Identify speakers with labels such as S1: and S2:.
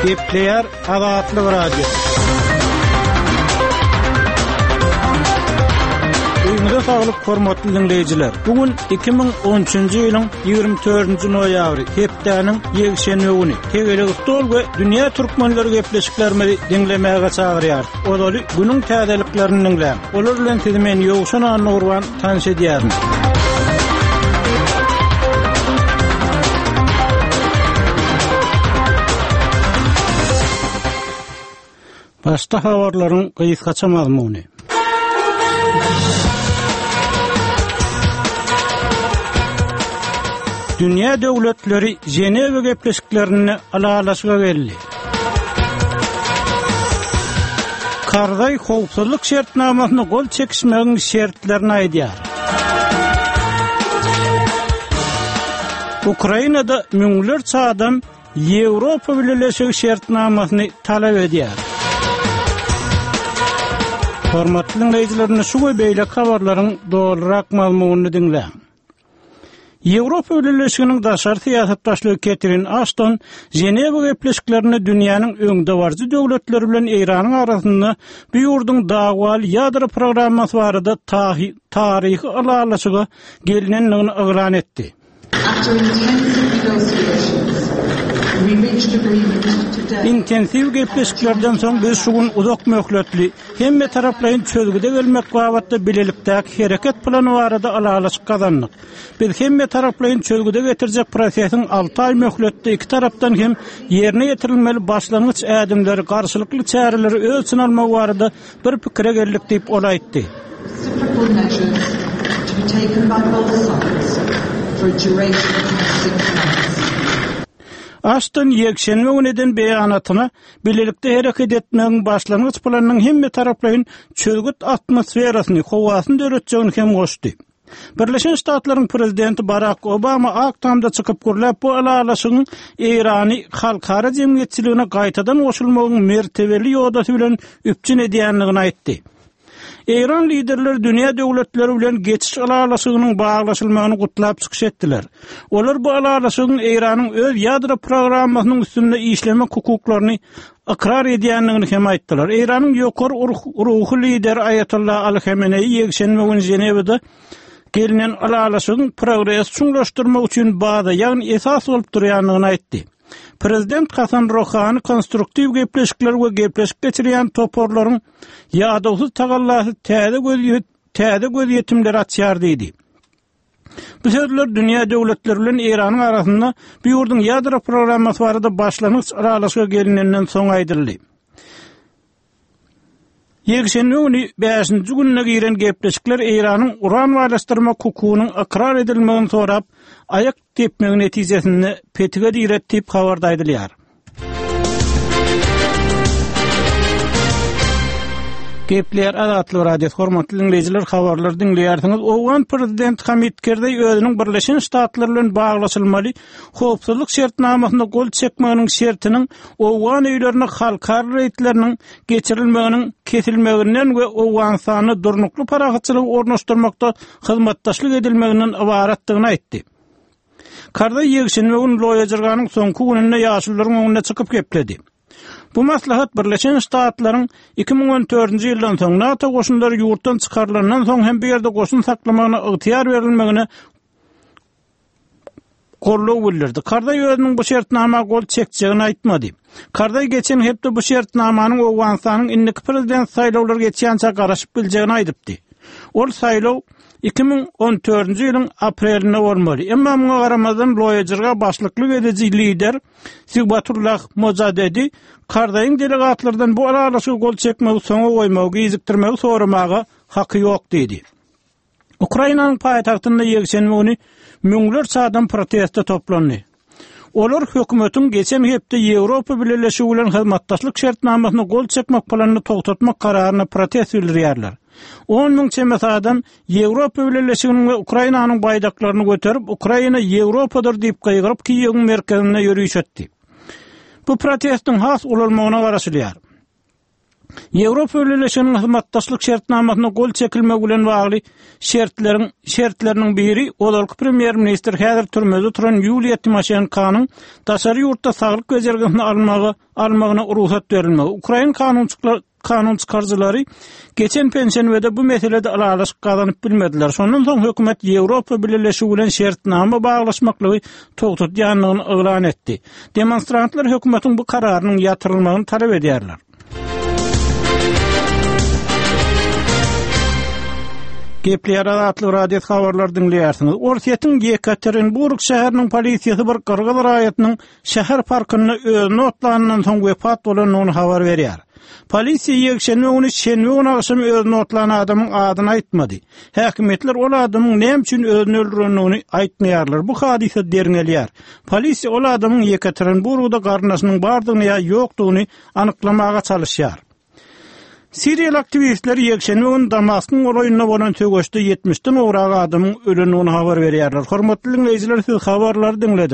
S1: Gepleyer Azatlyk Radio. Ýygyňyza saglyk hormatly dinleýijiler. Bugun 2013-nji ýylyň 24-nji noýabry, hepdeniň ýegşenme güni. Tegele stol we dünýä türkmenleri gepleşiklerini dinlemäge çagyrýar. Olaly günüň täzeliklerini dinlän. Olar bilen tezemen ýogşan anurwan tanış edýär. Başta habarlaryň gysgaça mazmuny. Dünya döwletleri Jenewe gepleşiklerini alalaşyga geldi. Karzay howpsuzlyk şertnamasyny gol çekişmegiň şertlerini aýdýar. Ukrainada müňlerçe adam Ýewropa Birleşigi şertnamasyny talap edýär. Hormatly dinleýijiler, şu beýle habarlaryň dogrurak mazmunyny dinleň. Ýewropa Birleşiginiň daşary syýasatdaşlygy Catherine Ashton Jenewe gepleşiklerini dünýäniň öňde barjy döwletleri bilen Iranyň arasynda bu ýurduň dagwaly ýadro programmasy barada taryhy alalaşyga gelinenligini ýalan etdi. Intensiv gepleşiklerden soň biz şugun uzak möhletli hemme taraplaryň çözgüde gelmek wagtda bilelikdäki hereket plany barada alalaşyk kazandyk. Biz hemme taraplaryň çözgüde getirjek prosesiň 6 ay möhletde iki tarapdan hem ýerine ýetirilmeli başlangyç ädimleri, garşylykly çäreleri ölçün almak barada bir pikire geldik diýip olaýtdy. Ashton ýekşenme güneden beýanatyna bilelikde hereket etmegiň başlangyç planynyň hemme taraplaryň çözgüt atmosferasyny, howasyny döretjegini hem goşdy. Birleşen Ştatlaryň prezidenti Barack Obama aktamda çykyp gürläp bu alalaşygyň Irany halkara jemgyýetçiligine gaýtadan goşulmagyň mertebeli ýodasy bilen üpçün edýänligini aýtdy. İran liderleri dünýä döwletleri bilen geçiş alalaşygynyň baglaşylmagyny gutlap çykyş etdiler. Olar bu alalaşygyň Iranyň öz ýadro programmasynyň üstünde işleme hukuklaryny ikrar edýänligini hem aýtdylar. Iranyň ýokary ruhy lideri Ayatollah Ali-Khamenei ýekşenme günü Jenewede gelinen alalaşygyň progress çuňlaşdyrmak üçin baza, ýagny esas bolup durýanlygyny aýtdy. Prezident Hasan Rouhani konstruktiv gepleşikler we gepleşik geçirýän toporlaryň ýadawsy tagallasy täze göz ýetimleri açýar diýdi. Bu sözler dünýä döwletleri bilen Iranyň arasynda bu ýurduň ýadro programmasy barada başlangyç aralaşyga gelinenden soň aýdyldy. Ýekşenme günü 5-nji gününe giren gepleşikler Iranyň uran walaşdyrma hukugynyň ikrar edilmegini sorap, ayak tepmegiň netijesinde petige diýret diýip habardaýdylýar. Gepleyer Azatlyk Radio hormatly dinleýijiler, habarlar dinleýärsiňiz. Owgan prezident Hamid Karzai özüniň Birleşen Ştatlar bilen baglaşylmaly howpsuzlyk şertnamasyna gol çekmeginiň şertiniň Owgan öýlerine halkara reýtleriniň geçirilmeginiň kesilmeginden we Owganstany durnukly parahatçylygy ornaşdyrmakda hyzmatdaşlyk edilmeginden ibaratdygyny aýtdy. Karzai ýekşenme günü loýajyrganyň soňky gününde ýaşyllaryň öňüne çykyp gepledi. Bu maslahat Birleşen Ştatlaryň 2014-nji ýyldan soň NATO goşunlary ýurtdan çykarlandan soň hem bir ýerde goşun saklamagyna ygtyýar berilmegine gollaw bildirdi. Karzai özüniň bu şertnamaga gol çekjegini aýtmady. Karzai geçen hepde bu şertnamanyň Owganstanyň indiki prezident saýlawlary geçýänçe garaşyp biljegini aýdypdy. Ol saýlaw 2014-nji ýylyň aprelinde bolmaly. Emma muňa garamazdan loýajyrga başlyklyk edici lider Sigbatullah Mojadedi Karzaiň delegatlardan bu alalaşyga gol çekmegi soňa goýmagy, ýyzykdyrmagy soramagy haky ýok diýdi. Ukrainanyň paýtagtynda ýekşenme günü müňlerçe adam protestde toplandy. Olar hökümetiň geçen hepde Ýewropa Birleşigi bilen hyzmatdaşlyk şertnamasyna gol çekmek planyny togtatmak kararyna protest bildirýärler. 10.000 çemes adam Ýewropa Birleşiginiň we Ukrainanyň baýdaklaryny göterip Ukraina Ýewropadyr diýip gaýgyryp Kiýewiň merkezine ýürüýüş etdi. Bu protestiň has ulanmagyna garaşylýar. Ýewropa Birleşiginiň hyzmatdaşlyk şertnamasyna gol çekilmegi bilen bagly şertleriniň biri olarky premier minister häzir türmede turan Yulia Tymoshenkanyň daşary ýurtda saglyk gözergesini almagyna ruhsat berilmegi. Ukraina kanun çıkarjylary geçen pensiýanwede bu meselede aralaşyk gazanyp bilmediler. Şondan soň hökümet Ýewropa Birleşigi bilen şertnama baglaşmaklygy togtutýanlygyny elan etdi. Demonstrantlar hökümetiň bu kararynyň ýatyrylmagyny talap edýärler. Gepler adlı radio habarlar dinleýärsiniz. Orsiýetiň Yekaterinburg şäheriniň polisiýasy bir Qırgyz raýatynyň şäher parkyna özüne otlanandan soň wepat bolanyny habar berýär. Polisiýa ýekşenme güni şenme akşam özüne otlanan adamyň adyny aýtmady. Häkimetler ol adamyň näme üçin özüni öldürenini aýtmaýarlar. Bu hadise deriňelýär. Polisiýa ol adamyň Yekaterinburgda garnaşynyň bardygyny ýa ýokdugyny anyklamaga çalışýar. Siriýal aktivistler ýekşenme güni Damaskyn golaýyna bolan tögüşde 70-den ograk adamyň ölenini habar berýärler. Hormatly dinleýijiler, siz habarlary dinlediniz.